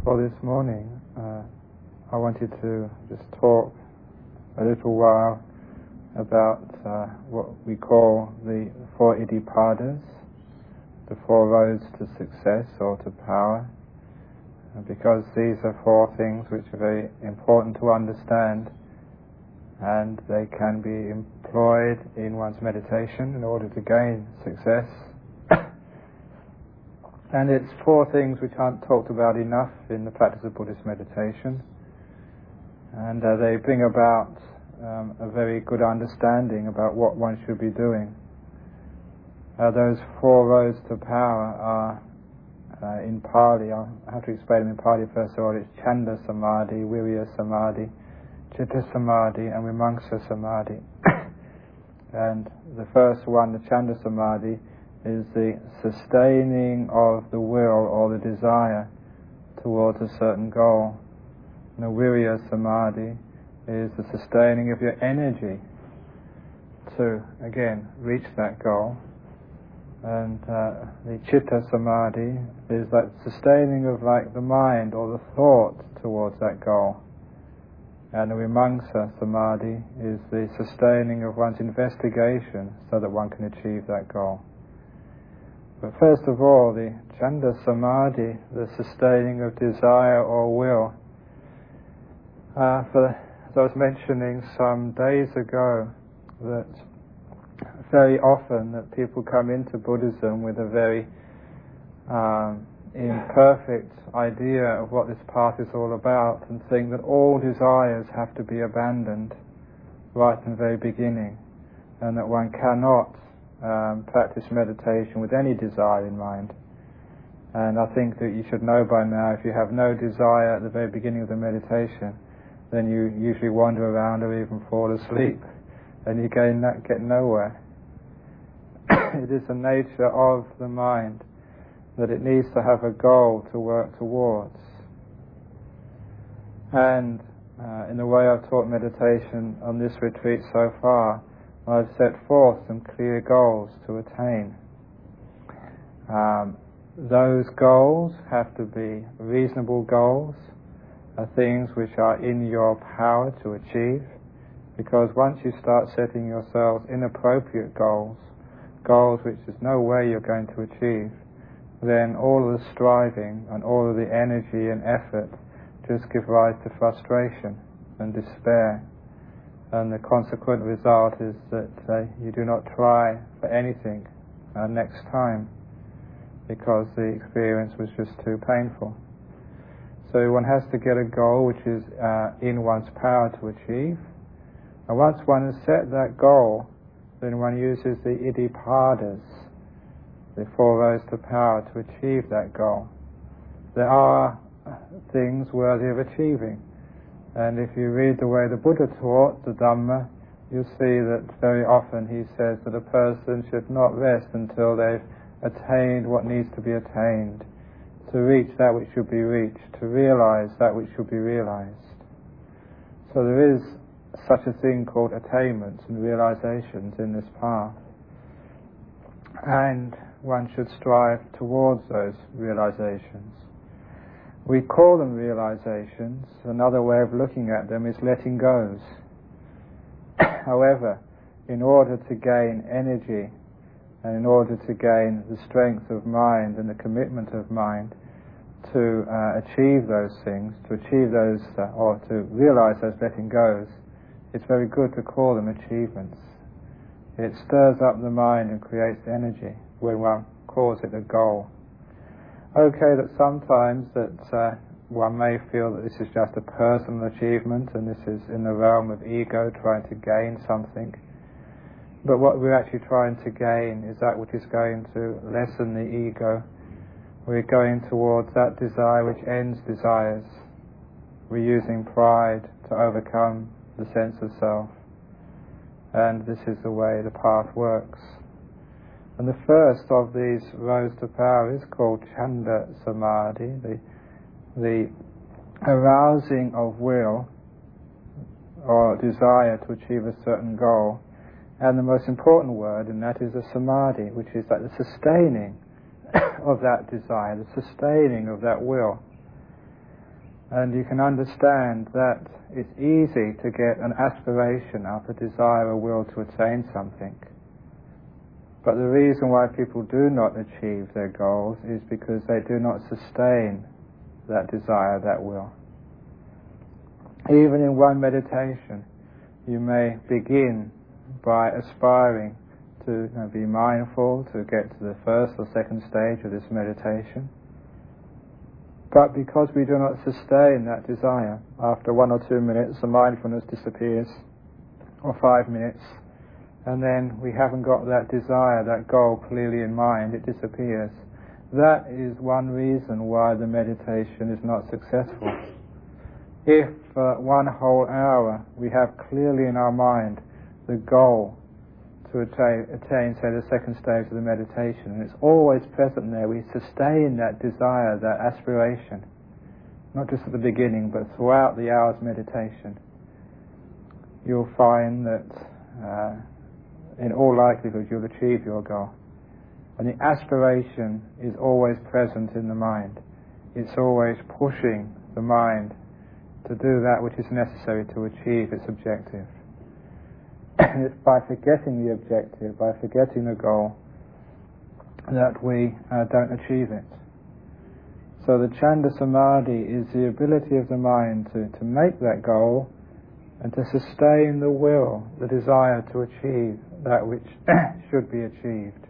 For this morning, I wanted to just talk a little while about what we call the four Iddhipadas, the four roads to success or to power, because these are four things which are very important to understand, and they can be employed in one's meditation in order to gain success. And it's four things which aren't talked about enough in the practice of Buddhist meditation, and they bring about a very good understanding about what one should be doing. Those four roads to power are in Pali. I'll have to explain them in Pali first of all. It's Chanda Samadhi, Virya Samadhi, Citta Samadhi, and Vimamsa Samadhi. And the first one, the Chanda Samadhi, is the sustaining of the will or the desire towards a certain goal. And the Virya Samadhi is the sustaining of your energy to, again, reach that goal. And the Citta Samadhi is that sustaining of like the mind or the thought towards that goal. And the Vimamsa Samadhi is the sustaining of one's investigation so that one can achieve that goal. But first of all, the Chanda Samadhi, the sustaining of desire or will. As I was mentioning some days ago, that very often that people come into Buddhism with a very imperfect idea of what this path is all about, and think that all desires have to be abandoned right from the very beginning, and that one cannot practice meditation with any desire in mind. And I think that you should know by now, if you have no desire at the very beginning of the meditation, then you usually wander around or even fall asleep, and you get nowhere. It is the nature of the mind that it needs to have a goal to work towards. And in the way I've taught meditation on this retreat so far, I've set forth some clear goals to attain. Those goals have to be reasonable goals, things which are in your power to achieve, because once you start setting yourselves inappropriate goals which there's no way you're going to achieve, then all of the striving and all of the energy and effort just give rise to frustration and despair. And the consequent result is that you do not try for anything next time, because the experience was just too painful. So one has to get a goal which is in one's power to achieve. And once one has set that goal, then one uses the Iddhipadas, the four roads to power, to achieve that goal. There are things worthy of achieving. And if you read the way the Buddha taught the Dhamma, you'll see that very often he says that a person should not rest until they've attained what needs to be attained, to reach that which should be reached, to realize that which should be realized. So there is such a thing called attainments and realizations in this path. And one should strive towards those realizations. We call them realizations. Another way of looking at them is letting goes. However, in order to gain energy, and in order to gain the strength of mind and the commitment of mind to achieve those things, to achieve those, or to realize those letting goes, it's very good to call them achievements. It stirs up the mind and creates energy when one calls it a goal. Okay, that sometimes that one may feel that this is just a personal achievement and this is in the realm of ego trying to gain something. But what we're actually trying to gain is that which is going to lessen the ego. We're going towards that desire which ends desires. We're using pride to overcome the sense of self. And this is the way the path works. And the first of these roads to power is called Chanda Samadhi, the arousing of will or desire to achieve a certain goal. And the most important word in that is a samadhi, which is like the sustaining of that desire, the sustaining of that will. And you can understand that it's easy to get an aspiration up, a desire, a will to attain something. But the reason why people do not achieve their goals is because they do not sustain that desire, that will. Even in one meditation, you may begin by aspiring to be mindful, to get to the first or second stage of this meditation. But because we do not sustain that desire, after 1 or 2 minutes the mindfulness disappears, or 5 minutes, and then we haven't got that desire, that goal clearly in mind, it disappears. That is one reason why the meditation is not successful. If for 1 whole hour we have clearly in our mind the goal to attain, say, the second stage of the meditation, and it's always present there, we sustain that desire, that aspiration, not just at the beginning, but throughout the hour's meditation, you'll find that in all likelihood you'll achieve your goal. And the aspiration is always present in the mind. It's always pushing the mind to do that which is necessary to achieve its objective. It's by forgetting the objective, by forgetting the goal, that we don't achieve it. So the Chanda Samadhi is the ability of the mind to make that goal and to sustain the will, the desire to achieve that which should be achieved.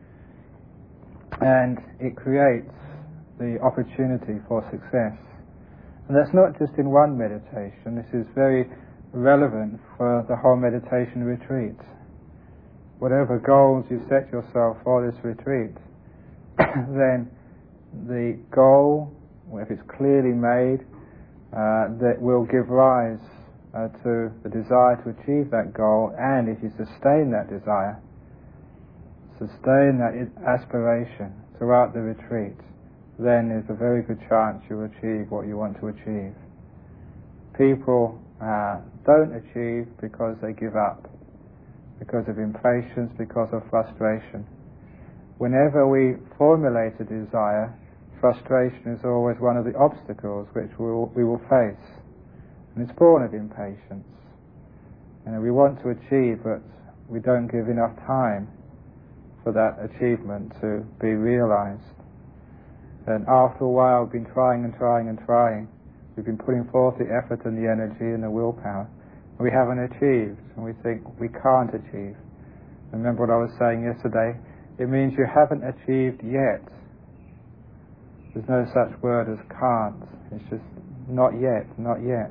And it creates the opportunity for success. And that's not just in one meditation. This is very relevant for the whole meditation retreat. Whatever goals you set yourself for this retreat, then the goal, if it's clearly made, that will give rise to the desire to achieve that goal, and if you sustain that desire, sustain that aspiration throughout the retreat, then there's a very good chance you'll achieve what you want to achieve. People don't achieve because they give up, because of impatience, because of frustration. Whenever we formulate a desire, frustration is always one of the obstacles which we will face. And it's born of impatience. We want to achieve, but we don't give enough time for that achievement to be realized. And after a while, we've been trying and trying and trying. We've been putting forth the effort and the energy and the willpower. And we haven't achieved, and we think we can't achieve. Remember what I was saying yesterday? It means you haven't achieved yet. There's no such word as can't. It's just not yet, not yet.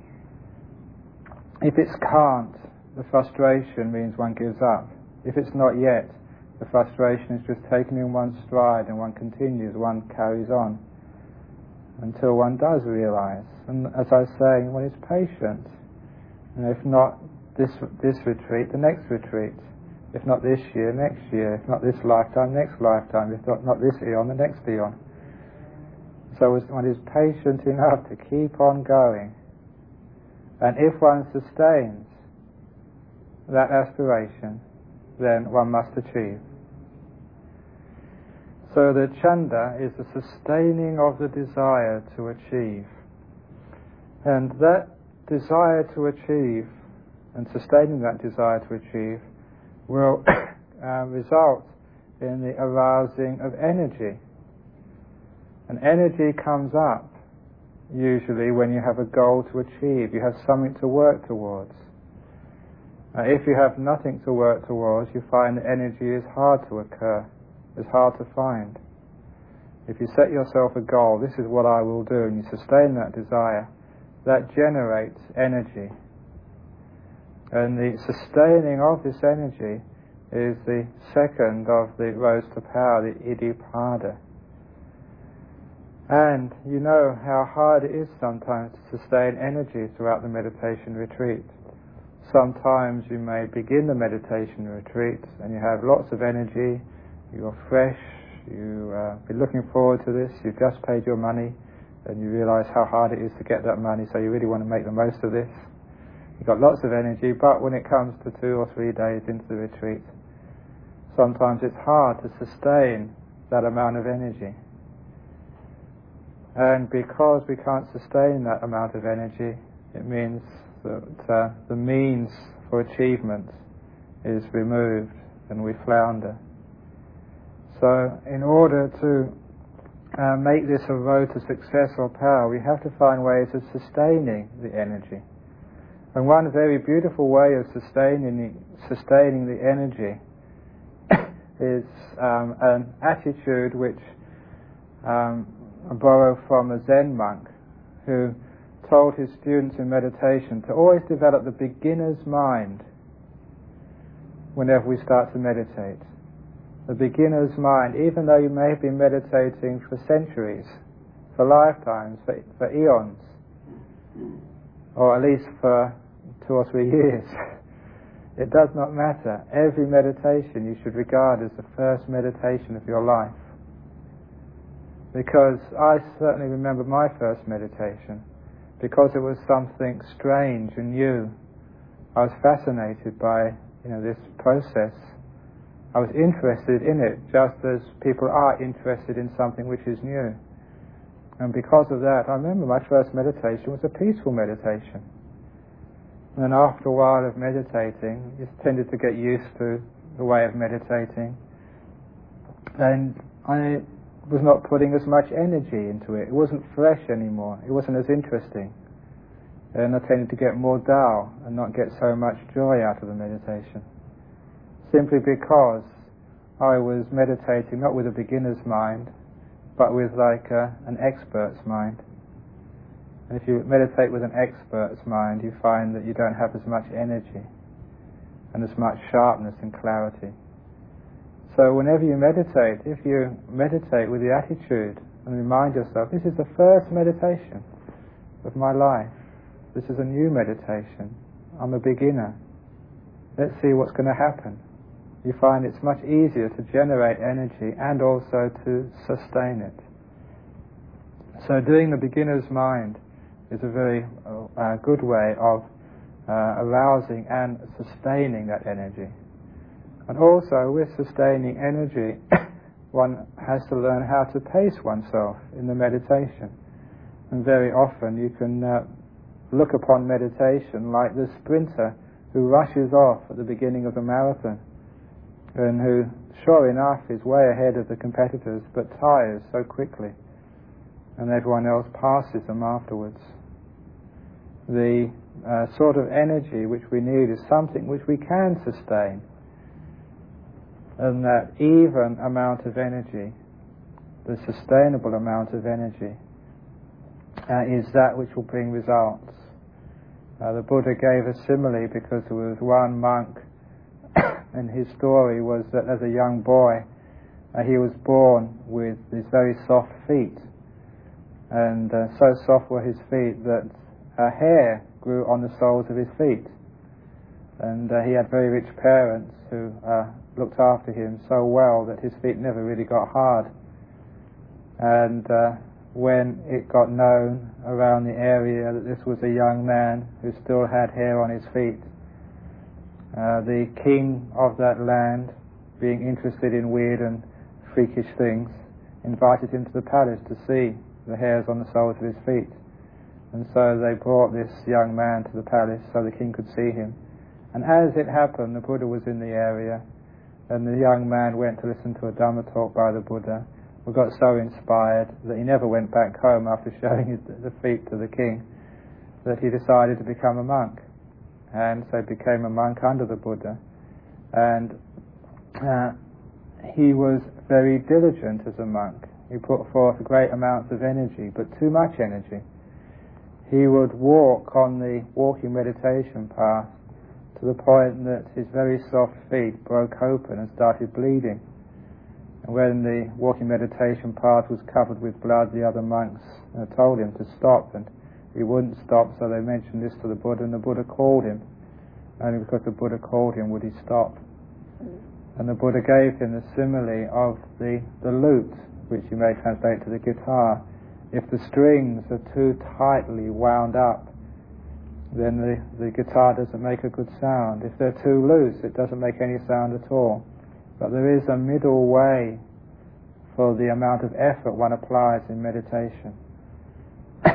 If it's can't, the frustration means one gives up. If it's not yet, the frustration is just taken in one stride, and one continues, one carries on until one does realize. And as I was saying, one is patient. If not this retreat, the next retreat. If not this year, next year. If not this lifetime, next lifetime. If not this eon, the next eon. So one is patient enough to keep on going. And if one sustains that aspiration, then one must achieve. So the chanda is the sustaining of the desire to achieve. And that desire to achieve, and sustaining that desire to achieve, will result in the arousing of energy. And energy comes up usually when you have a goal to achieve, you have something to work towards. If you have nothing to work towards, you find that energy is hard to occur, is hard to find. If you set yourself a goal, this is what I will do, and you sustain that desire, that generates energy. And the sustaining of this energy is the second of the roads to power, the Iddhipada. And you know how hard it is sometimes to sustain energy throughout the meditation retreat. Sometimes you may begin the meditation retreat and you have lots of energy, you're fresh, you've been looking forward to this, you've just paid your money, and you realize how hard it is to get that money, so you really want to make the most of this. You've got lots of energy, but when it comes to 2 or 3 days into the retreat, sometimes it's hard to sustain that amount of energy. And because we can't sustain that amount of energy, it means that the means for achievement is removed and we flounder. So in order to make this a road to success or power, we have to find ways of sustaining the energy. And one very beautiful way of sustaining the energy is an attitude which I borrow from a Zen monk who told his students in meditation to always develop the beginner's mind whenever we start to meditate. The beginner's mind, even though you may have been meditating for centuries, for lifetimes, for eons, or at least for 2 or 3 years, it does not matter. Every meditation you should regard as the first meditation of your life. Because I certainly remember my first meditation, because it was something strange and new. I was fascinated by this process. I was interested in it, just as people are interested in something which is new. And because of that, I remember my first meditation was a peaceful meditation. And after a while of meditating, you tended to get used to the way of meditating. And I was not putting as much energy into it. It wasn't fresh anymore. It wasn't as interesting. And I tended to get more dull and not get so much joy out of the meditation. Simply because I was meditating not with a beginner's mind, but with an expert's mind. And if you meditate with an expert's mind, you find that you don't have as much energy and as much sharpness and clarity. So whenever you meditate, if you meditate with the attitude and remind yourself, this is the first meditation of my life. This is a new meditation. I'm a beginner. Let's see what's going to happen. You find it's much easier to generate energy and also to sustain it. So doing the beginner's mind is a very good way of arousing and sustaining that energy. And also with sustaining energy, one has to learn how to pace oneself in the meditation. And very often you can look upon meditation like the sprinter who rushes off at the beginning of the marathon and who, sure enough, is way ahead of the competitors but tires so quickly and everyone else passes them afterwards. The sort of energy which we need is something which we can sustain, and that even amount of energy, the sustainable amount of energy, is that which will bring results. The Buddha gave a simile because there was one monk and his story was that as a young boy he was born with these very soft feet, and so soft were his feet that hair grew on the soles of his feet, and he had very rich parents who looked after him so well that his feet never really got hard. And when it got known around the area that this was a young man who still had hair on his feet, the king of that land, being interested in weird and freakish things, invited him to the palace to see the hairs on the soles of his feet. And so they brought this young man to the palace so the king could see him. And as it happened, the Buddha was in the area, and the young man went to listen to a Dhamma talk by the Buddha, who got so inspired that he never went back home after showing the feet to the king, that he decided to become a monk. And so he became a monk under the Buddha. And he was very diligent as a monk. He put forth great amounts of energy, but too much energy. He would walk on the walking meditation path to the point that his very soft feet broke open and started bleeding. And when the walking meditation path was covered with blood, the other monks told him to stop, and he wouldn't stop, so they mentioned this to the Buddha, and the Buddha called him. Only because the Buddha called him would he stop. And the Buddha gave him the simile of the lute, which you may translate to the guitar. If the strings are too tightly wound up, then the guitar doesn't make a good sound. If they're too loose, it doesn't make any sound at all. But there is a middle way for the amount of effort one applies in meditation.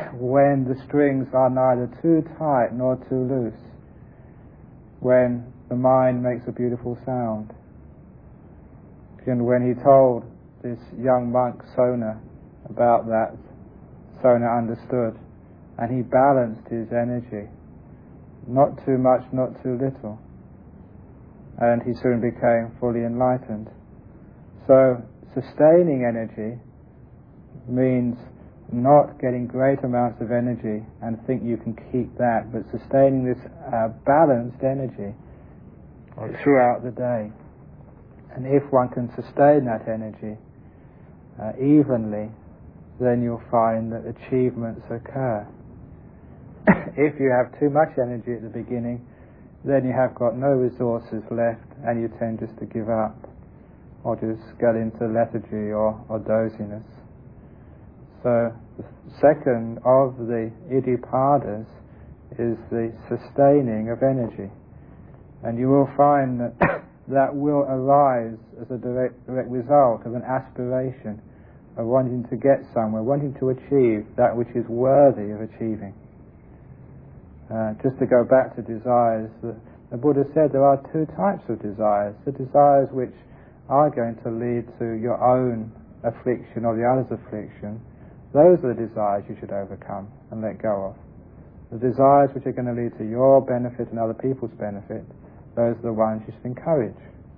when the strings are neither too tight nor too loose, when the mind makes a beautiful sound. And when he told this young monk Sona about that, Sona understood, and he balanced his energy, not too much, not too little, and he soon became fully enlightened. So sustaining energy means not getting great amounts of energy and think you can keep that, but sustaining this balanced energy throughout the day. And if one can sustain that energy evenly, then you'll find that achievements occur. If you have too much energy at the beginning, then you have got no resources left, and you tend just to give up, or just get into lethargy or doziness. So the second of the iddhipadas is the sustaining of energy. And you will find that that will arise as a direct result of an aspiration of wanting to get somewhere, wanting to achieve that which is worthy of achieving. Just to go back to desires, the Buddha said there are two types of desires. The desires which are going to lead to your own affliction or the other's affliction, those are the desires you should overcome and let go of. The desires which are going to lead to your benefit and other people's benefit, those are the ones you should encourage.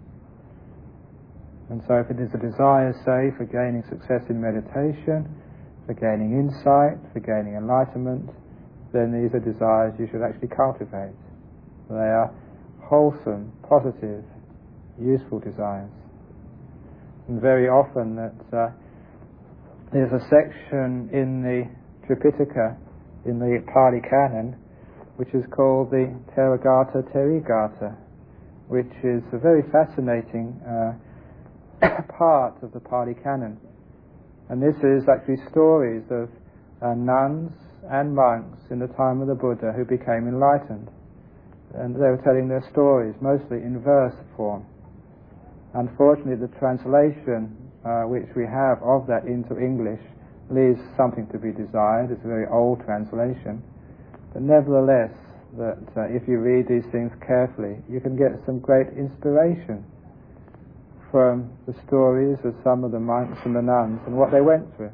And so if it is a desire, say, for gaining success in meditation, for gaining insight, for gaining enlightenment, then these are desires you should actually cultivate. They are wholesome, positive, useful desires. And very often that there's a section in the Tripitaka, in the Pali Canon, which is called the Therigatha Therigatha, which is a very fascinating part of the Pali Canon. And this is actually stories of nuns and monks in the time of the Buddha who became enlightened. And they were telling their stories, mostly in verse form. Unfortunately, the translation which we have of that into English leaves something to be desired. It's a very old translation. But nevertheless, that if you read these things carefully, you can get some great inspiration from the stories of some of the monks and the nuns and what they went through.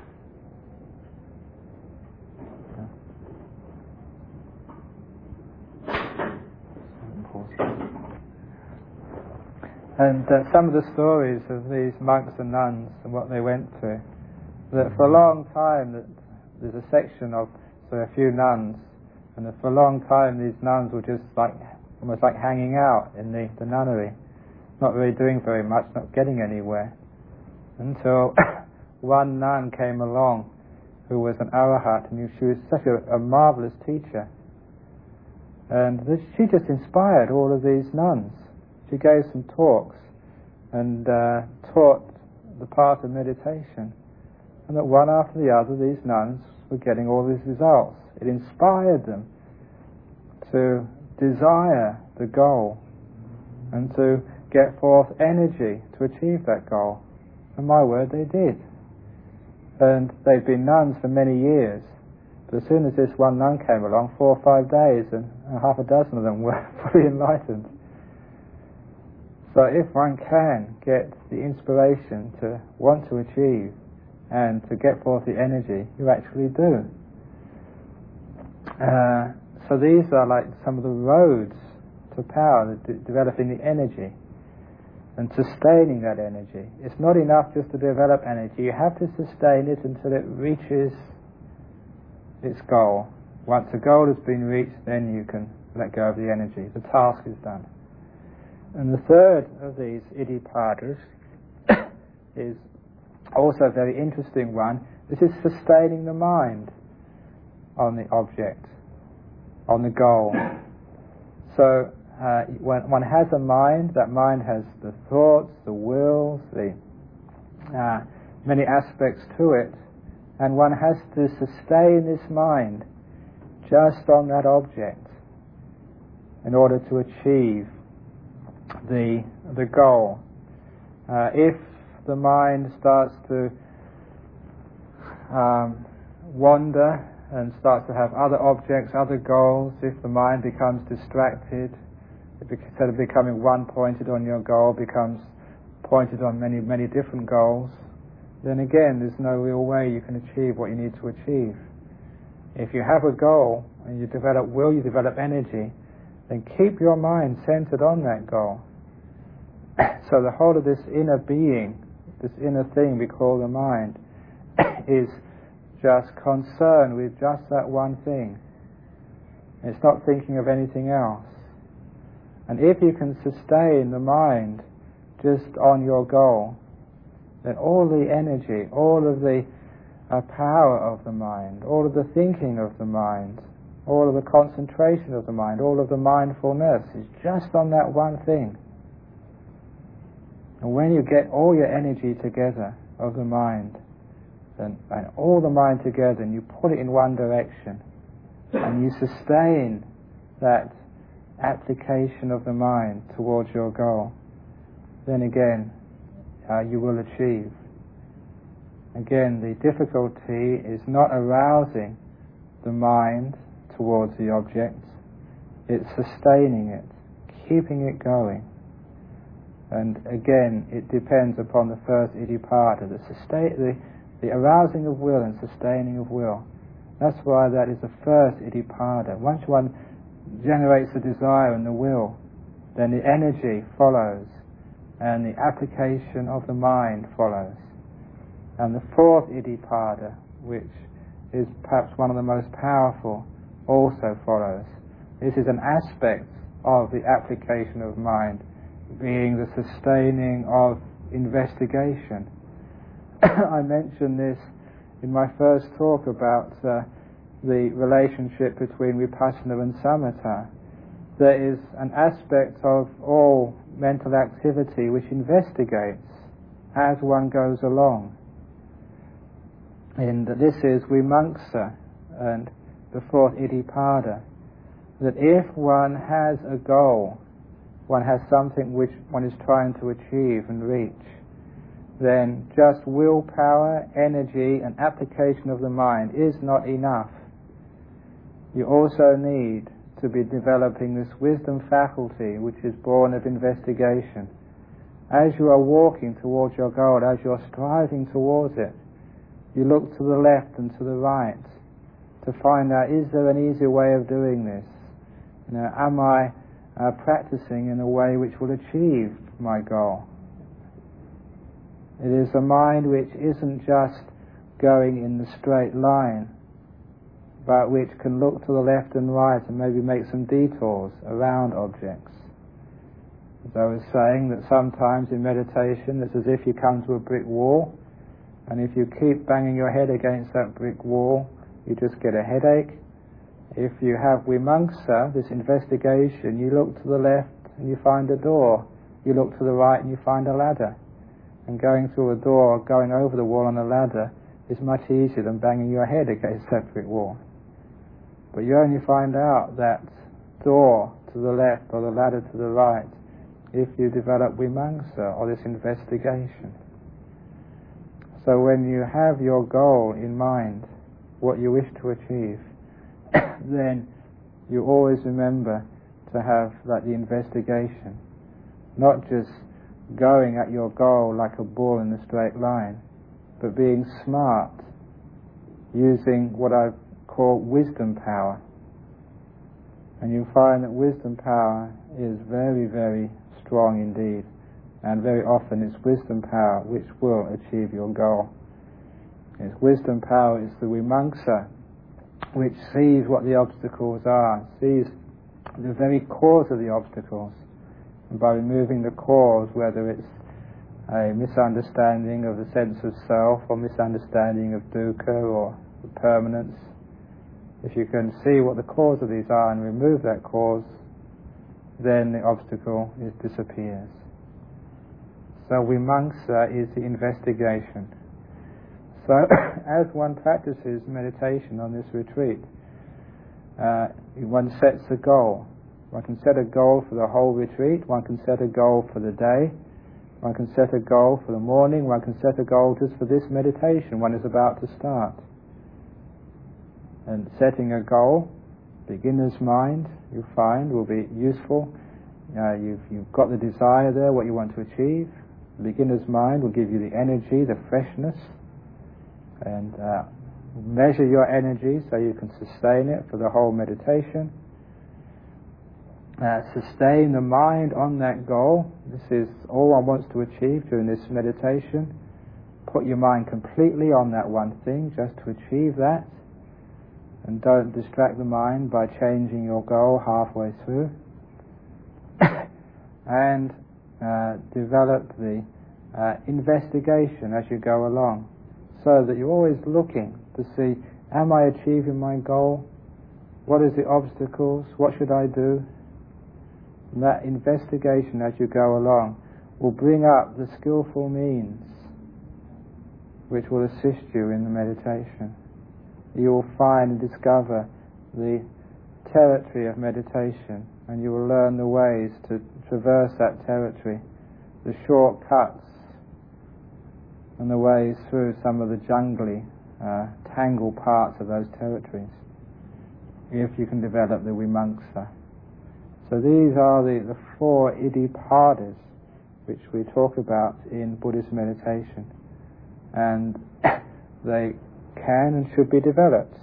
And some of the stories of these monks and nuns and what they went through, that for a long time, that there's a section of a few nuns, and that for a long time these nuns were just almost like hanging out in the nunnery, not really doing very much, not getting anywhere, until one nun came along who was an arahat, and she was such a marvelous teacher, and she just inspired all of these nuns. She gave some talks and taught the path of meditation, and that one after the other these nuns were getting all these results. It inspired them to desire the goal and to get forth energy to achieve that goal. And my word, they did. And they'd been nuns for many years, but as soon as this one nun came along, 4 or 5 days, and half a dozen of them were fully enlightened. So if one can get the inspiration to want to achieve and to get forth the energy, you actually do. So these are like some of the roads to power, developing the energy and sustaining that energy. It's not enough just to develop energy. You have to sustain it until it reaches its goal. Once the goal has been reached, then you can let go of the energy. The task is done. And the third of these iddhipadas is also a very interesting one. This is sustaining the mind on the object, on the goal. So when one has a mind, that mind has the thoughts, the wills, the many aspects to it, and one has to sustain this mind just on that object in order to achieve the goal. If the mind starts to wander and starts to have other objects, other goals, if the mind becomes distracted, instead of becoming one pointed on your goal, becomes pointed on many, many different goals, then again there's no real way you can achieve what you need to achieve. If you have a goal and you develop will, you develop energy, then keep your mind centered on that goal. So the whole of this inner being, this inner thing we call the mind, is just concerned with just that one thing. It's not thinking of anything else. And if you can sustain the mind just on your goal, then all the energy, all of the power of the mind, all of the thinking of the mind, all of the concentration of the mind, all of the mindfulness is just on that one thing. And when you get all your energy together of the mind, and all the mind together, and you put it in one direction, and you sustain that application of the mind towards your goal, then again you will achieve. Again, the difficulty is not arousing the mind towards the object, it's sustaining it, keeping it going. And again, it depends upon the first iddhipada, the arousing of will and sustaining of will. That's why that is the first iddhipada. Once one generates the desire and the will, then the energy follows, and the application of the mind follows. And the fourth iddhipada, which is perhaps one of the most powerful, also follows. This is an aspect of the application of mind, being the sustaining of investigation. I mentioned this in my first talk about the relationship between vipassana and samatha. There is an aspect of all mental activity which investigates as one goes along. And this is vimamsa and the fourth iddhipada, that if one has a goal, one has something which one is trying to achieve and reach, then just willpower, energy and application of the mind is not enough. You also need to be developing this wisdom faculty which is born of investigation. As you are walking towards your goal, as you are striving towards it, you look to the left and to the right to find out, is there an easier way of doing this? Am I practicing in a way which will achieve my goal? It is a mind which isn't just going in the straight line, but which can look to the left and right and maybe make some detours around objects. As I was saying, that sometimes in meditation it's as if you come to a brick wall, and if you keep banging your head against that brick wall, you just get a headache. If you have vimamsa, this investigation, you look to the left and you find a door. You look to the right and you find a ladder. And going through a door, going over the wall on a ladder, is much easier than banging your head against that brick wall. But you only find out that door to the left or the ladder to the right if you develop vimamsa, or this investigation. So when you have your goal in mind, what you wish to achieve, then you always remember to have the investigation, not just going at your goal like a ball in a straight line, but being smart, using what I call wisdom power. And you find that wisdom power is very, very strong indeed, and very often it's wisdom power which will achieve your goal. It's wisdom power is the vimamsa, which sees what the obstacles are, sees the very cause of the obstacles, and by removing the cause, whether it's a misunderstanding of the sense of self or misunderstanding of dukkha or permanence, if you can see what the cause of these are and remove that cause, then the obstacle disappears. So vimamsa is the investigation. So as one practices meditation on this retreat, one sets a goal. One can set a goal for the whole retreat, one can set a goal for the day, one can set a goal for the morning, one can set a goal just for this meditation one is about to start. And setting a goal, beginner's mind, you find, will be useful. You've got the desire there, what you want to achieve. The beginner's mind will give you the energy, the freshness, and measure your energy so you can sustain it for the whole meditation. Sustain the mind on that goal. This is all one wants to achieve during this meditation. Put your mind completely on that one thing, just to achieve that. And don't distract the mind by changing your goal halfway through. And develop the investigation as you go along, so that you're always looking to see, am I achieving my goal? What is the obstacles? What should I do? And that investigation as you go along will bring up the skillful means which will assist you in the meditation. You will find and discover the territory of meditation, and you will learn the ways to traverse that territory, the shortcuts and the ways through some of the jungly, tangled parts of those territories, if you can develop the vimamsa. So these are the four iddhipadas which we talk about in Buddhist meditation, and they can and should be developed.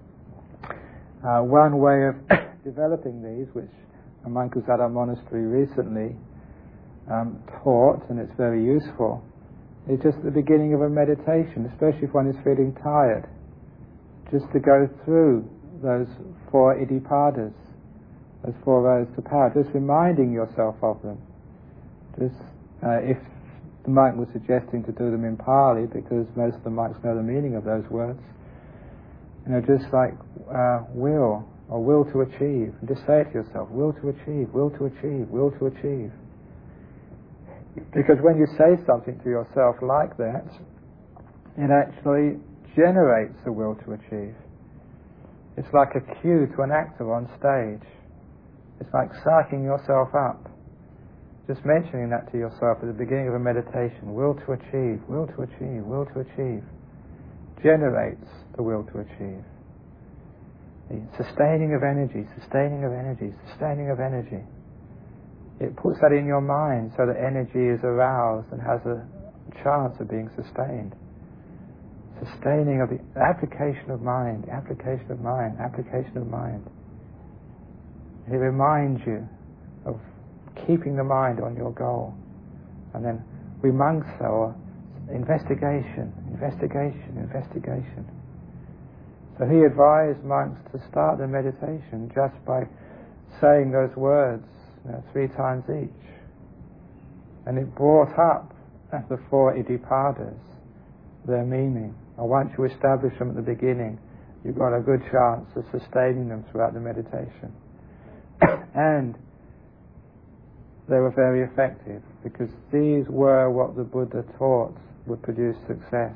One way of developing these, which a Mankusara monastery recently taught, and it's very useful, is just the beginning of a meditation, especially if one is feeling tired, just to go through those four iddhipadas, those four roads to power, just reminding yourself of them. Just if the monk was suggesting to do them in Pali, because most of the monks know the meaning of those words, just like will, or will to achieve, and just say it to yourself, will to achieve, will to achieve, will to achieve. Because when you say something to yourself like that, it actually generates the will to achieve. It's like a cue to an actor on stage. It's like psyching yourself up. Just mentioning that to yourself at the beginning of a meditation, will to achieve, will to achieve, will to achieve, generates the will to achieve. The sustaining of energy, sustaining of energy, sustaining of energy. It puts that in your mind so that energy is aroused and has a chance of being sustained. Sustaining of the application of mind, application of mind, application of mind. It reminds you of keeping the mind on your goal. And then vimamsa, or investigation, investigation, investigation. So he advised monks to start the meditation just by saying those words 3 times each. And it brought up the four iddhipadas, their meaning. And once you establish them at the beginning, you've got a good chance of sustaining them throughout the meditation. And they were very effective, because these were what the Buddha taught would produce success.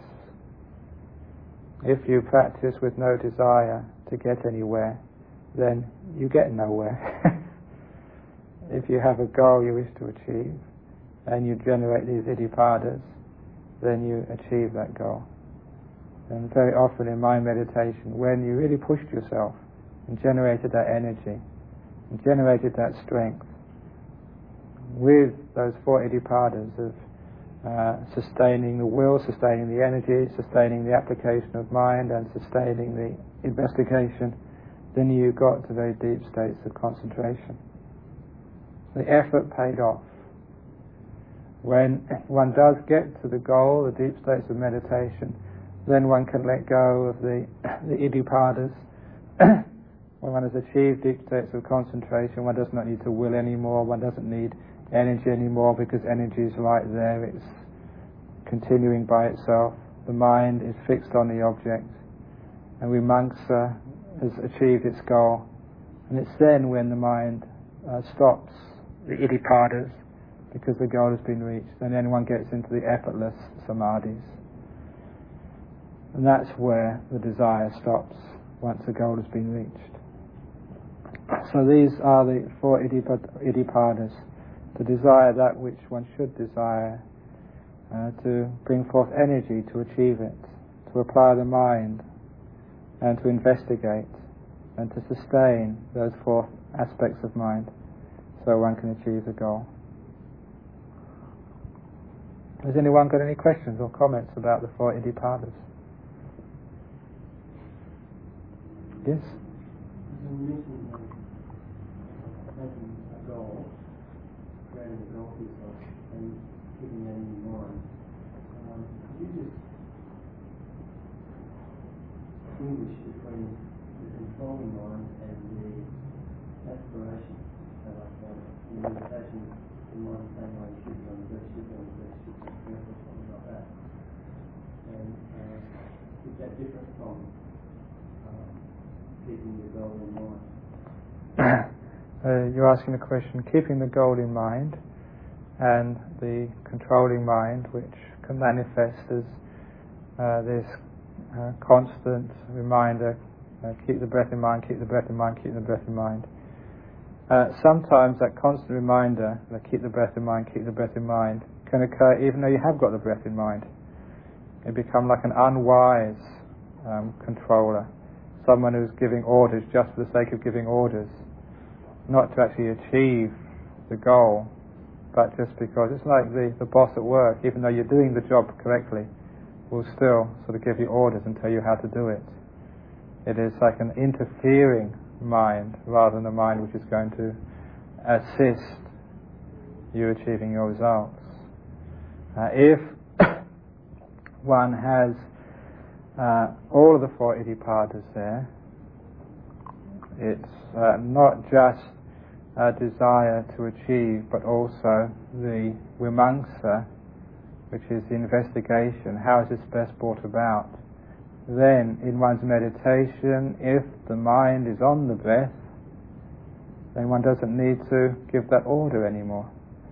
If you practice with no desire to get anywhere, then you get nowhere. If you have a goal you wish to achieve, and you generate these iddhipadas, then you achieve that goal. And very often in my meditation, when you really pushed yourself and generated that energy, and generated that strength, with those four iddhipadas of sustaining the will, sustaining the energy, sustaining the application of mind, and sustaining the investigation, then you got to very deep states of concentration. The effort paid off. When one does get to the goal, the deep states of meditation, then one can let go of the iddhipadas. When one has achieved deep states of concentration, one does not need to will anymore, one doesn't need energy anymore, because energy is right there, it's continuing by itself. The mind is fixed on the object, and vimamsa has achieved its goal. And it's then when the mind stops the iddhipadas, because the goal has been reached, and then one gets into the effortless samadhis. And that's where the desire stops, once the goal has been reached. So these are the four iddhipadas. To desire that which one should desire, to bring forth energy to achieve it, to apply the mind and to investigate and to sustain those four aspects of mind so one can achieve the goal. Has anyone got any questions or comments about the four Iddhipadas? Yes? You mentioned making a goal, creating a goal for yourself, and keeping that in your mind. Could you just distinguish between the controlling mind and the aspiration? So like in meditation, the mind saying, "I should be on the best, should be on the best, should be careful," something like that. And is that different from keeping the goal in mind? You're asking the question, keeping the goal in mind and the controlling mind, which can manifest as this constant reminder, keep the breath in mind, keep the breath in mind, keep the breath in mind. Sometimes that constant reminder, keep the breath in mind, keep the breath in mind, can occur even though you have got the breath in mind. It becomes like an unwise controller, someone who's giving orders just for the sake of giving orders, not to actually achieve the goal, but just because it's like the boss at work, even though you're doing the job correctly, will still sort of give you orders and tell you how to do it. It is like an interfering mind rather than a mind which is going to assist you achieving your results. If one has all of the four Iddhipadas there, it's not just a desire to achieve, but also the vimamsa, which is the investigation, how is this best brought about. Then in one's meditation, if the mind is on the breath, then one doesn't need to give that order anymore.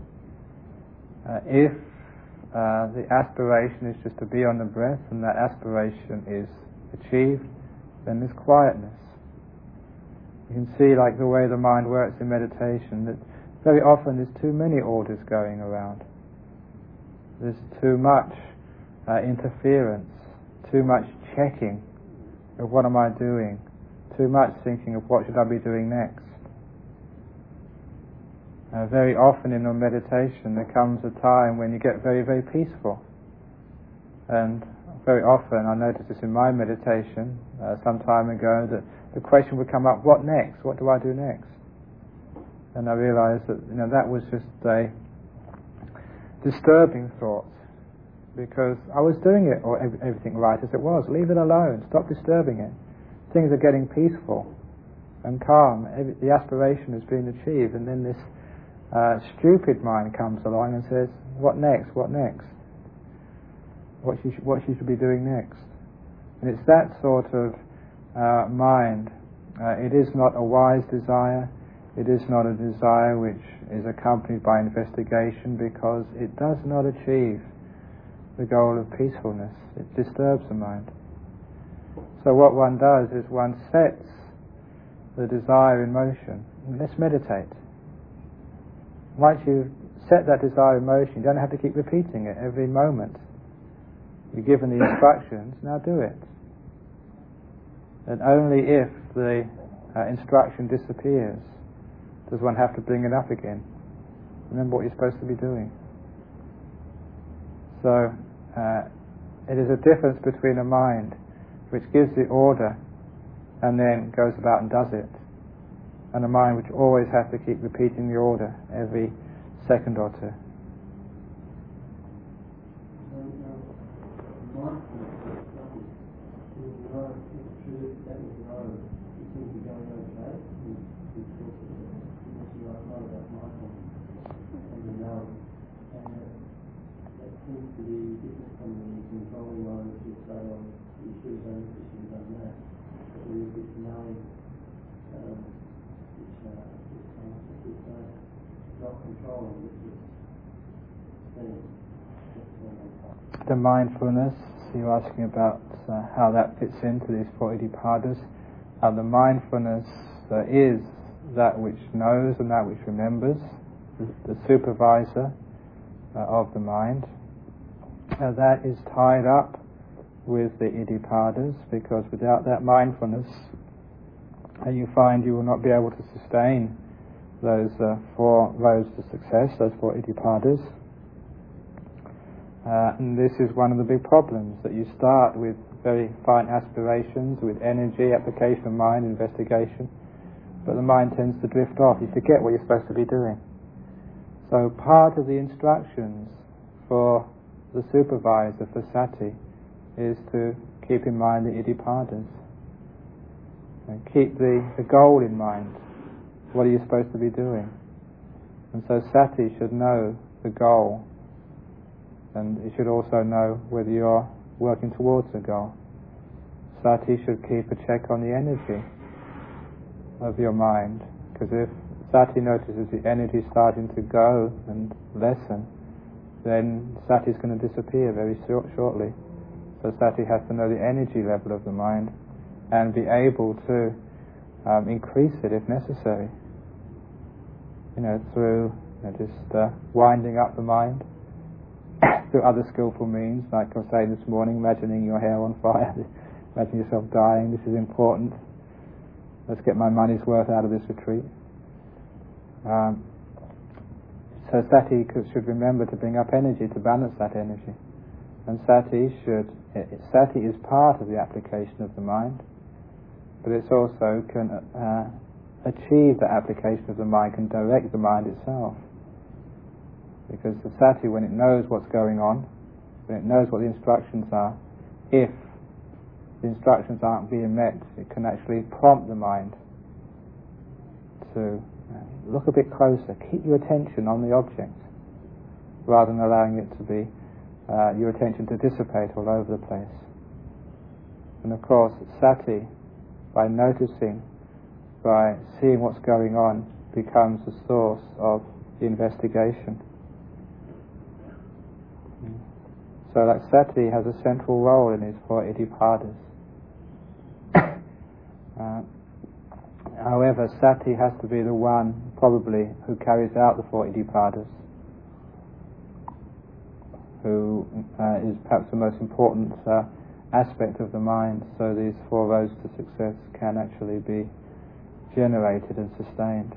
If the aspiration is just to be on the breath and that aspiration is achieved, then there's quietness. You can see, like the way the mind works in meditation, that very often there's too many orders going around. There's too much interference, too much checking of what am I doing, too much thinking of what should I be doing next. Very often in a meditation there comes a time when you get very, very peaceful. And very often, I noticed this in my meditation some time ago, that the question would come up, what next? What do I do next? And I realized that that was just a disturbing thought, because I was doing it or everything right as it was. Leave it alone. Stop disturbing it. Things are getting peaceful and calm. The aspiration has been achieved, and then this stupid mind comes along and says, what next? What next? What she should be doing next? And it's that sort of mind. It is not a wise desire. It is not a desire which is accompanied by investigation, because it does not achieve the goal of peacefulness. It disturbs the mind. So what one does is one sets the desire in motion. Let's meditate. Once you've set that desire in motion, you don't have to keep repeating it every moment. You're given the instructions, now do it. And only if the instruction disappears does one have to bring it up again. Remember what you're supposed to be doing. So it is a difference between a mind which gives the order and then goes about and does it, and a mind which always has to keep repeating the order every second or two. The mindfulness, you're asking about how that fits into these four Iddhipadas. The mindfulness is that which knows and that which remembers, the supervisor of the mind. That is tied up with the Iddhipadas, because without that mindfulness, you find you will not be able to sustain those 4 roads to success, those 4 Iddhipadas. And this is one of the big problems, that you start with very fine aspirations, with energy, application of mind, investigation, but the mind tends to drift off. You forget what you're supposed to be doing. So part of the instructions for the supervisor, for sati, is to keep in mind the Iddhipadas. And keep the goal in mind. What are you supposed to be doing? And so sati should know the goal, and it should also know whether you're working towards the goal. Sati should keep a check on the energy of your mind, because if sati notices the energy starting to go and lessen, then sati is going to disappear very shortly. So sati has to know the energy level of the mind and be able to increase it if necessary. Through just winding up the mind, through other skillful means, like I was saying this morning, imagining your hair on fire, imagine yourself dying. This is important. Let's get my money's worth out of this retreat. So sati should remember to bring up energy, to balance that energy. And sati is part of the application of the mind, but it also can achieve the application of the mind, can direct the mind itself. Because the sati, when it knows what's going on, when it knows what the instructions are, if the instructions aren't being met, it can actually prompt the mind to look a bit closer, keep your attention on the object, rather than allowing it to be your attention to dissipate all over the place. And of course, sati, by noticing, by seeing what's going on, becomes the source of the investigation. So like sati has a central role in his 4 Iddhipadas. However, sati has to be the one, probably, who carries out the 4 Iddhipadas, who is perhaps the most important aspect of the mind, so these 4 roads to success can actually be generated and sustained.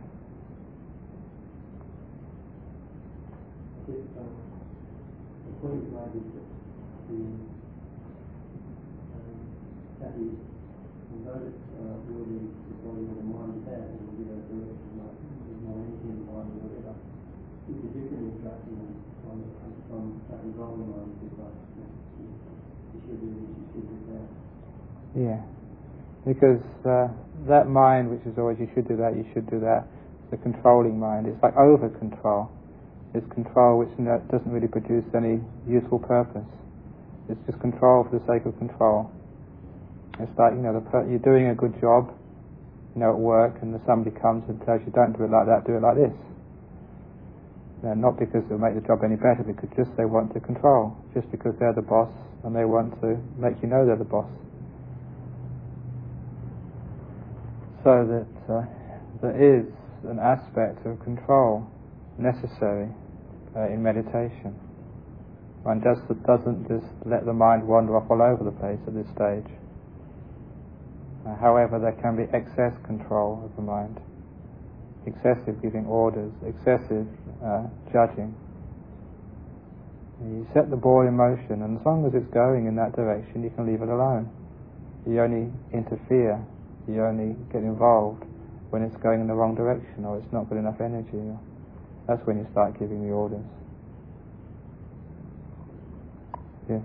The point is made is that sati, although it's building the body or the mind is out, and will give a direction, like there's more energy in the mind or whatever, it's a different instruction from sati rolling mind, it's like you should do this, you should do that. Yeah, because that mind which is always you should do that, the controlling mind, it's like over-control. It's control which doesn't really produce any useful purpose. It's just control for the sake of control. It's like, you're doing a good job, at work, and somebody comes and tells you, don't do it like that, do it like this. Not because it'll make the job any better, because just they want to control, just because they're the boss and they want to make you know they're the boss. So that there is an aspect of control necessary in meditation. One just doesn't just let the mind wander off all over the place at this stage. However, there can be excess control of the mind, excessive giving orders, excessive judging. You set the ball in motion, and as long as it's going in that direction, you can leave it alone. You only interfere, you only get involved when it's going in the wrong direction, or it's not got enough energy. That's when you start giving the orders. Yeah.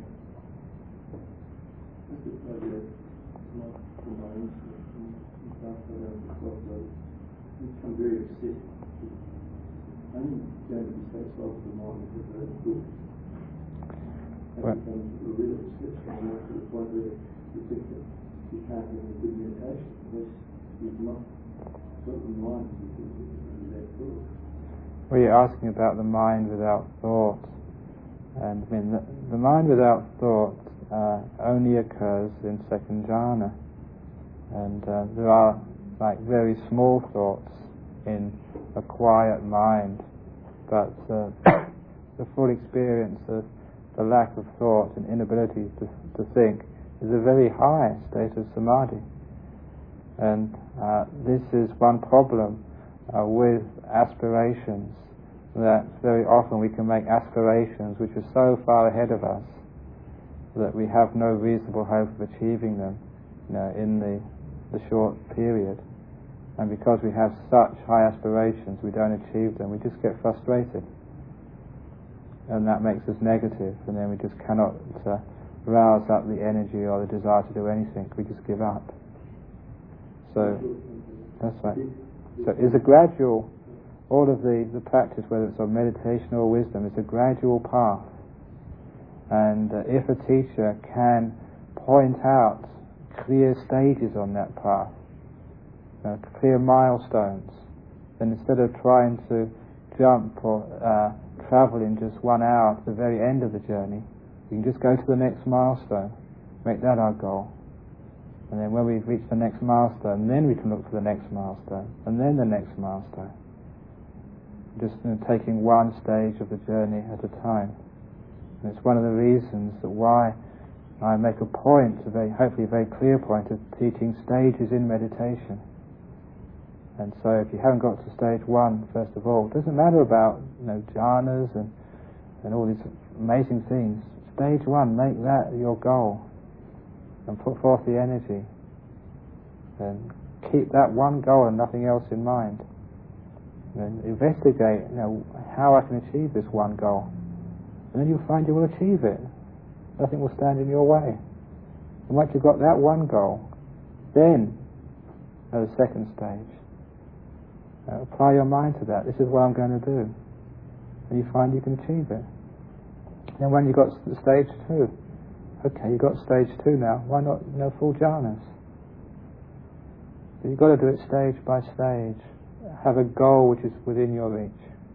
Become very obsessed. Only going to be satisfied with the mind is very good. And becomes a real obsession, to the point where you think that you can't have a good meditation unless you've not got the mind to be that good. Well, you're asking about the mind without thought, and the mind without thought only occurs in second jhana, and there are like very small thoughts in a quiet mind, but the full experience of the lack of thought and inability to think is a very high state of samadhi. And this is one problem with aspirations, that very often we can make aspirations which are so far ahead of us that we have no reasonable hope of achieving them, in the short period. And because we have such high aspirations, we don't achieve them, we just get frustrated. And that makes us negative, and then we just cannot rouse up the energy or the desire to do anything. We just give up. So, that's right. So it's a gradual, all of the practice, whether it's of meditation or wisdom, it's a gradual path. And if a teacher can point out clear stages on that path, clear milestones, then instead of trying to jump or travel in just 1 hour to the very end of the journey, we can just go to the next milestone, make that our goal. And then when we've reached the next milestone, then we can look for the next milestone, and then the next milestone. Just taking one stage of the journey at a time. And it's one of the reasons that why I make a point, hopefully a very clear point, of teaching stages in meditation. And so if you haven't got to stage 1, first of all, it doesn't matter about jhanas and all these amazing things. Stage 1, make that your goal and put forth the energy. And keep that one goal and nothing else in mind. And investigate how I can achieve this one goal. And then you'll find you will achieve it. Nothing will stand in your way. And once you've got that one goal, then the second stage. Apply your mind to that. This is what I'm going to do. And you find you can achieve it. Then when you've got stage 2, okay, you've got stage 2 now, why not full jhanas? But you've got to do it stage by stage. Have a goal which is within your reach.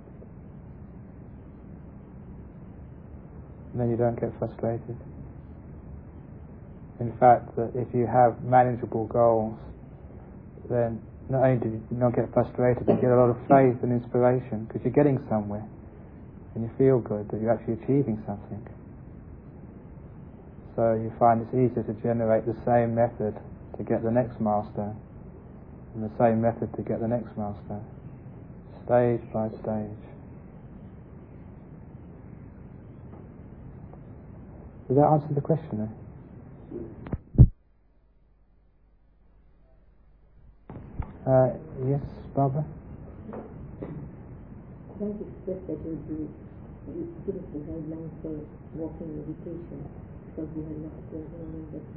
And then you don't get frustrated. In fact, if you have manageable goals, then not only do you not get frustrated, you get a lot of faith and inspiration, because you're getting somewhere. And you feel good that you're actually achieving something. So you find it's easier to generate the same method to get the next milestone, and the same method to get the next milestone, stage by stage. Does that answer the question then? Yes, Barbara? I'd like to express that you give us the guidelines for walking meditation, because we have not learned that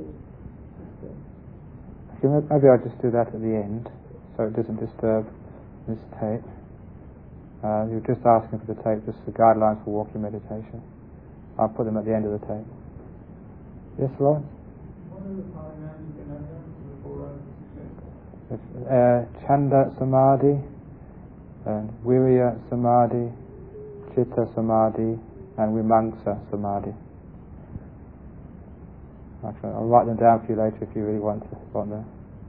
before. Maybe I'll just do that at the end, so it doesn't disturb this tape. You were just asking for the tape, just the guidelines for walking meditation. I'll put them at the end of the tape. Yes, Lawrence? What are the paradigms you can have before Chanda Samadhi, and Virya Samadhi, Chitta Samadhi, and Vimamsa Samadhi. Actually, I'll write them down for you later if you really want them.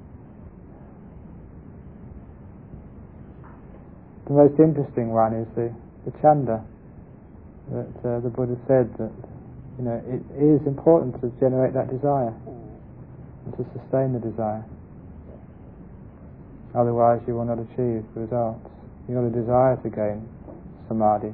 The most interesting one is the Chanda. That the Buddha said that it is important to generate that desire and to sustain the desire. Otherwise you will not achieve the results. You've got a desire to gain samadhi.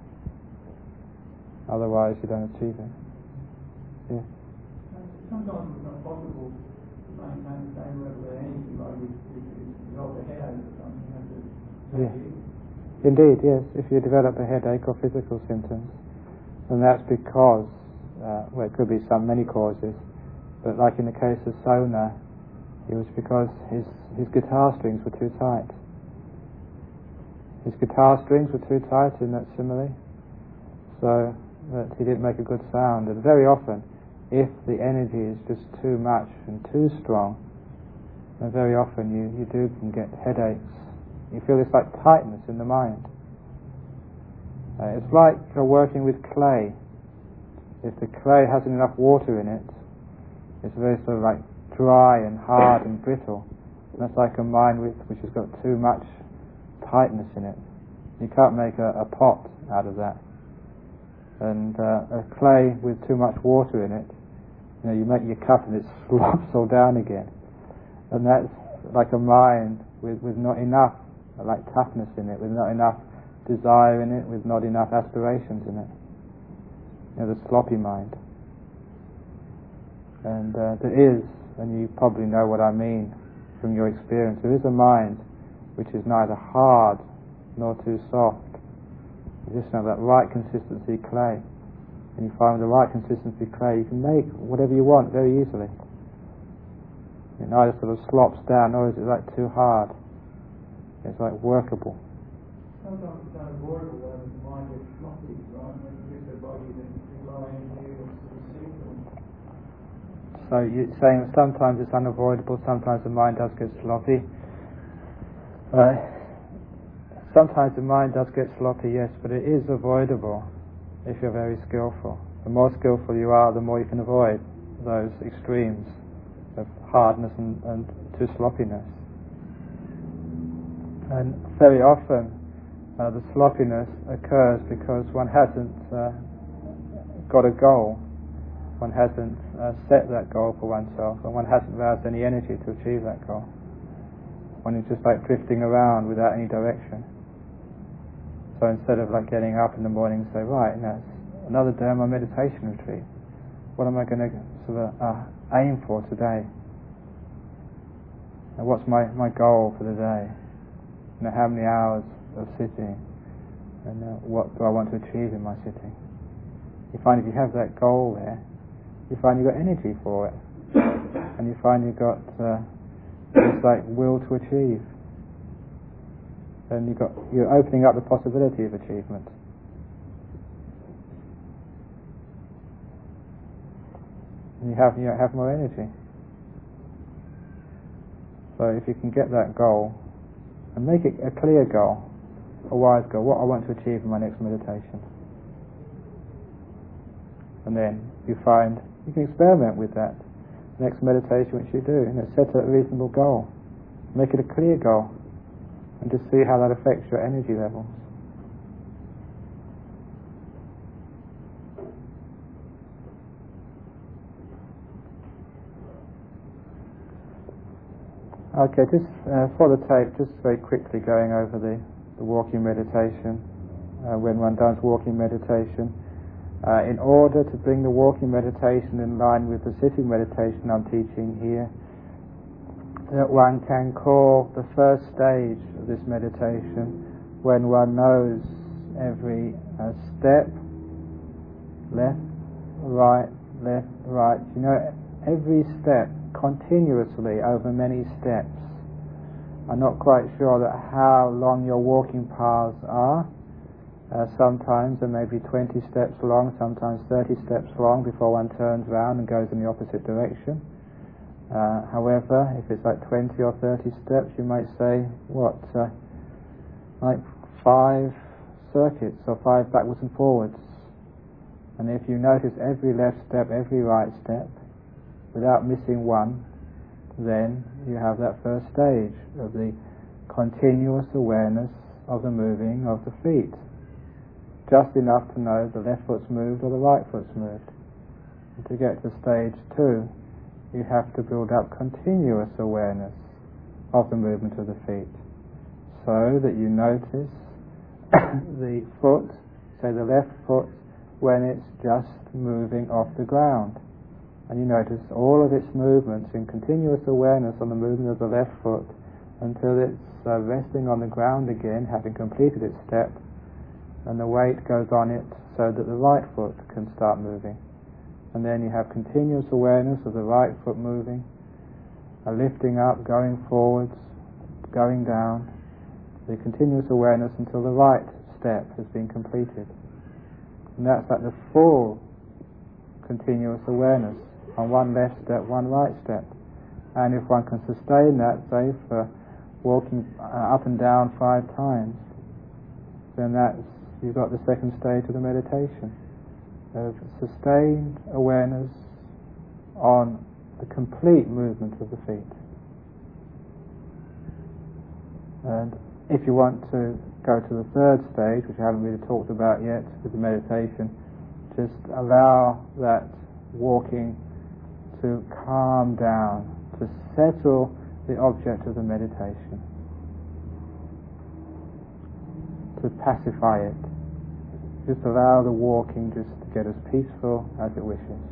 Otherwise you don't achieve it. Yeah. Sometimes it's not possible to maintain the same level of energy, like if you develop a headache or something. Yeah. Indeed, yes. If you develop a headache or physical symptoms, and that's because, it could be many causes, but like in the case of Sona, it was because his guitar strings were too tight. His guitar strings were too tight in that simile, so that he didn't make a good sound. And very often, if the energy is just too much and too strong, then very often you can get headaches. You feel this like tightness in the mind. It's like working with clay. If the clay hasn't enough water in it, it's very sort of like dry and hard and brittle. And that's like a mind which has got too much tightness in it. You can't make a pot out of that. And a clay with too much water in it You make your cup and it slops all down again. And that's like a mind with not enough, like toughness in it, with not enough desire in it, with not enough aspirations in it. The sloppy mind. And there is, and you probably know what I mean from your experience, there is a mind which is neither hard nor too soft. You just have that right consistency clay. And you find with the right consistency clay you can make whatever you want very easily. It neither sort of slops down nor is it like too hard. It's like workable. Sometimes it's unavoidable when the mind gets sloppy, right? When you give the body the low energy or So you're saying that sometimes it's unavoidable, sometimes the mind does get sloppy. Sometimes the mind does get sloppy, yes, but it is avoidable if you're very skillful. The more skillful you are, the more you can avoid those extremes of hardness and too sloppiness. And very often the sloppiness occurs because one hasn't got a goal. One hasn't set that goal for oneself, and one hasn't roused any energy to achieve that goal. One is just like drifting around without any direction. So instead of like getting up in the morning and say, right, now it's another day on my meditation retreat. What am I going to sort of aim for today? And what's my goal for the day? How many hours of sitting? And what do I want to achieve in my sitting? You find if you have that goal there, you find you've got energy for it. And you find you've got this like will to achieve. And you're opening up the possibility of achievement. And you have more energy. So if you can get that goal and make it a clear goal, a wise goal, what I want to achieve in my next meditation. And then you find you can experiment with that. Next meditation which you do, set a reasonable goal. Make it a clear goal. And just see how that affects your energy levels. Okay, just for the tape, just very quickly going over the walking meditation. When one does walking meditation, in order to bring the walking meditation in line with the sitting meditation I'm teaching here, that one can call the first stage of this meditation when one knows every step, left, right, every step continuously over many steps. I'm not quite sure that how long your walking paths are. Sometimes there may be 20 steps long, sometimes 30 steps long before one turns round and goes in the opposite direction. However, if it's like 20 or 30 steps, you might say, like 5 circuits or 5 backwards and forwards. And if you notice every left step, every right step, without missing one, then you have that first stage of the continuous awareness of the moving of the feet. Just enough to know the left foot's moved or the right foot's moved. And to get to stage 2, you have to build up continuous awareness of the movement of the feet, so that you notice the foot, say the left foot, when it's just moving off the ground. And you notice all of its movements in continuous awareness on the movement of the left foot until it's resting on the ground again, having completed its step, and the weight goes on it so that the right foot can start moving. And then you have continuous awareness of the right foot moving, lifting up, going forwards, going down, the continuous awareness until the right step has been completed. And that's like the full continuous awareness on one left step, one right step. And if one can sustain that, say, for walking up and down 5 times, then you've got the second stage of the meditation, of sustained awareness on the complete movement of the feet. And if you want to go to the third stage, which I haven't really talked about yet with the meditation, just allow that walking to calm down, to settle the object of the meditation, to pacify it. Just allow the walking just to get as peaceful as it wishes.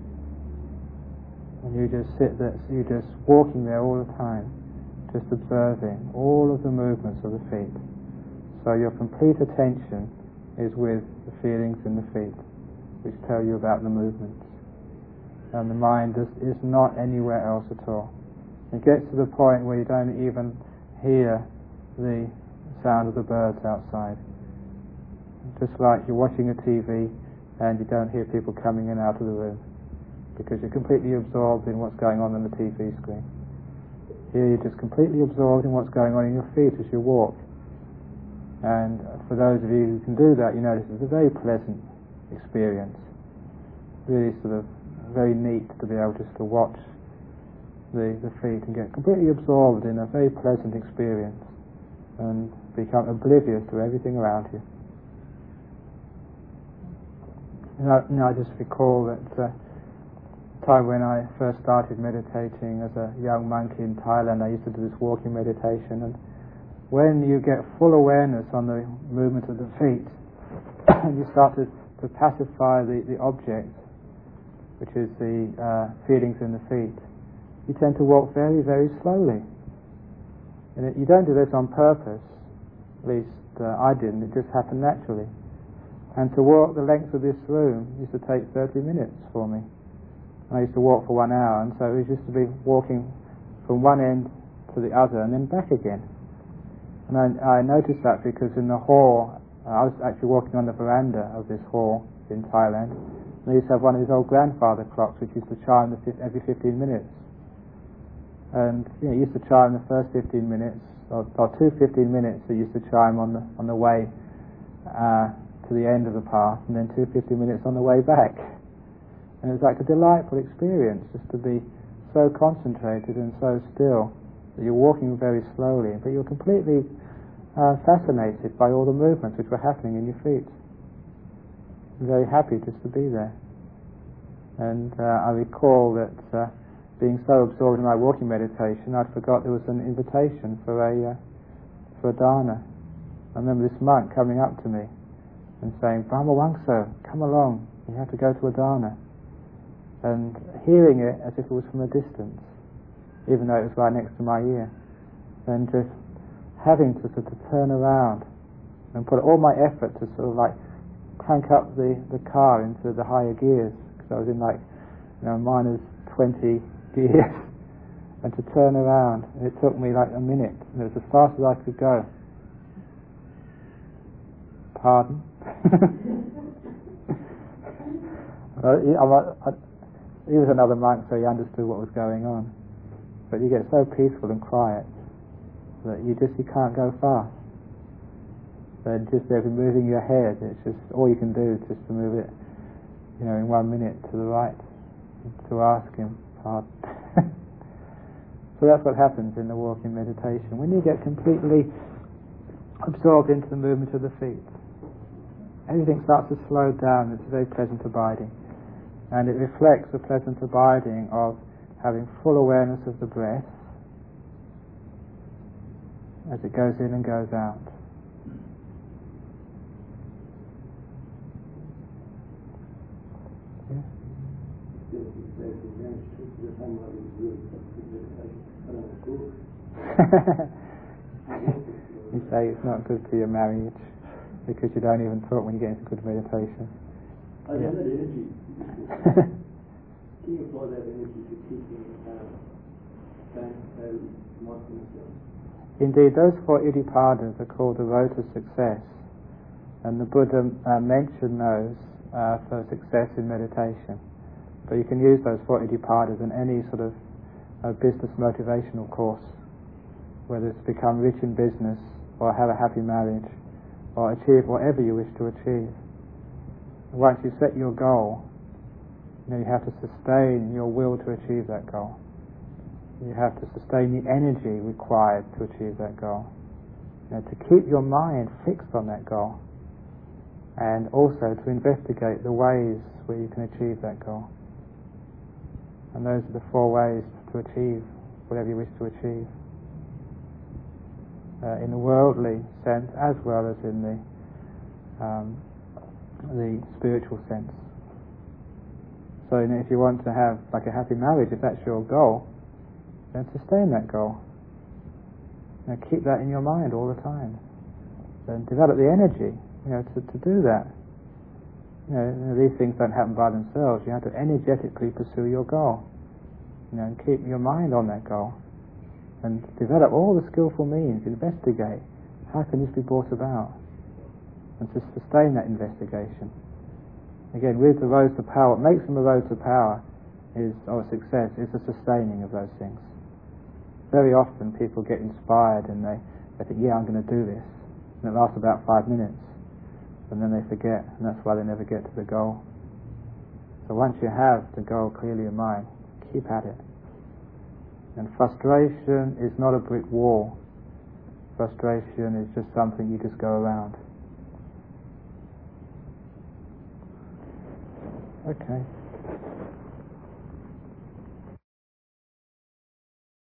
And you just sit there, you're just walking there all the time, just observing all of the movements of the feet. So your complete attention is with the feelings in the feet, which tell you about the movements. And the mind is not anywhere else at all. It gets to the point where you don't even hear the sound of the birds outside. Just like you're watching a TV and you don't hear people coming in and out of the room, because you're completely absorbed in what's going on the TV screen. Here you're just completely absorbed in what's going on in your feet as you walk. And for those of you who can do that, you notice it's a very pleasant experience. Really sort of very neat to be able just to watch the feet and get completely absorbed in a very pleasant experience and become oblivious to everything around you. I just recall that time when I first started meditating as a young monk in Thailand. I used to do this walking meditation, and when you get full awareness on the movement of the feet and you start to pacify the object, which is the feelings in the feet, you tend to walk very, very slowly. And you don't do this on purpose, at least I didn't, it just happened naturally. And to walk the length of this room used to take 30 minutes for me. I used to walk for 1 hour, and so it used to be walking from one end to the other and then back again. And I noticed that because in the hall, I was actually walking on the veranda of this hall in Thailand, and they used to have one of these old grandfather clocks which used to chime every 15 minutes. And it used to chime the first 15 minutes, or 2 15 minutes that used to chime on the way to the end of the path, and then 2 15 minutes on the way back. And it was like a delightful experience just to be so concentrated and so still that you're walking very slowly, but you're completely fascinated by all the movements which were happening in your feet. I'm very happy just to be there. And I recall that being so absorbed in my walking meditation, I forgot there was an invitation for a dana. I remember this monk coming up to me and saying, "Brahma Wangso, come along, you have to go to a dana." And hearing it as if it was from a distance, even though it was right next to my ear, and just having to sort of turn around and put all my effort to sort of like crank up the car into the higher gears, because I was in like minus 20 gears, and to turn around, and it took me like a minute, and it was as fast as I could go. Pardon? He was another monk, so he understood what was going on. But you get so peaceful and quiet that you can't go fast. So just every moving your head, it's just all you can do is just to move it, in 1 minute to the right, to ask him pardon. So that's what happens in the walking meditation. When you get completely absorbed into the movement of the feet, everything starts to slow down. It's a very pleasant abiding. And it reflects the pleasant abiding of having full awareness of the breath as it goes in and goes out. Yeah? You say it's not good for your marriage because you don't even talk when you get into good meditation. I have that energy. Can you apply that energy to keeping mindfulness? Indeed, those 4 iddhipadas are called the road to success, and the Buddha mentioned those for success in meditation. But you can use those 4 iddhipadas in any sort of business motivational course, whether it's to become rich in business, or have a happy marriage, or achieve whatever you wish to achieve. Once you set your goal, you have to sustain your will to achieve that goal. You have to sustain the energy required to achieve that goal. To keep your mind fixed on that goal, and also to investigate the ways where you can achieve that goal. And those are the 4 ways to achieve whatever you wish to achieve. In the worldly sense as well as in the spiritual sense. So if you want to have like a happy marriage, if that's your goal, then sustain that goal. Keep that in your mind all the time. And develop the energy, to do that. These things don't happen by themselves. You have to energetically pursue your goal. And keep your mind on that goal. And develop all the skillful means. Investigate. How can this be brought about? And to sustain that investigation. Again, with the roads to power, what makes them the road to power or success is the sustaining of those things. Very often people get inspired and they think, I'm going to do this. And it lasts about 5 minutes. And then they forget, and that's why they never get to the goal. So once you have the goal clearly in mind, keep at it. And frustration is not a brick wall. Frustration is just something you just go around. Okay.